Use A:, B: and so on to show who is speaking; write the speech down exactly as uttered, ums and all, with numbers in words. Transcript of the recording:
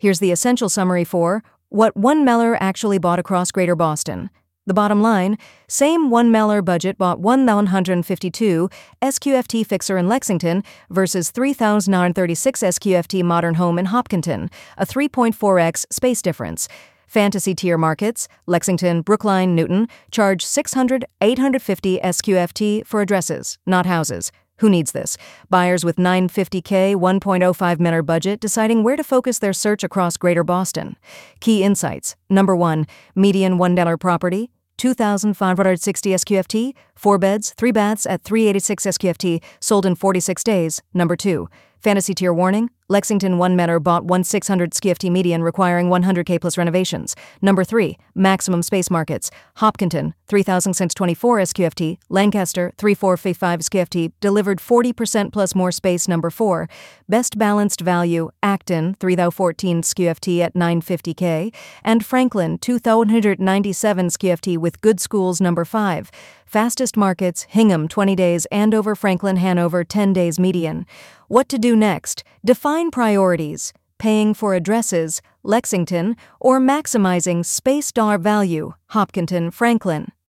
A: Here's the essential summary for what one Meller actually bought across Greater Boston. The bottom line, same one Meller budget bought one thousand one hundred fifty-two S Q F T fixer in Lexington versus three thousand nine hundred thirty-six S Q F T modern home in Hopkinton, a three point four x space difference. Fantasy tier markets, Lexington, Brookline, Newton, charge six hundred, eight hundred fifty S Q F T for addresses, not houses. Who needs this? Buyers with nine hundred fifty K, one point oh five Meller budget deciding where to focus their search across Greater Boston. Key insights. Number one, median one dollar property, two thousand five hundred sixty S Q F T, four beds, three baths at three hundred eighty-six S Q F T, sold in forty-six days. Number two, fantasy tier warning, Lexington one Meller bought one thousand six hundred S Q F T median requiring one hundred K plus renovations. Number three, maximum space markets, Hopkinton, three thousand six hundred twenty-four S Q F T, Lancaster, three thousand four hundred fifty-five S Q F T, delivered forty percent plus more space. Number four, best balanced value, Acton, three thousand fourteen S Q F T at nine hundred fifty K, and Franklin, two thousand one hundred ninety-seven S Q F T with good schools. Number five, fastest markets, Hingham, twenty days, Andover, Franklin, Hanover, ten days median. What to do next? Define priorities. Paying for addresses, Lexington, or maximizing space dollar value, Hopkinton, Franklin.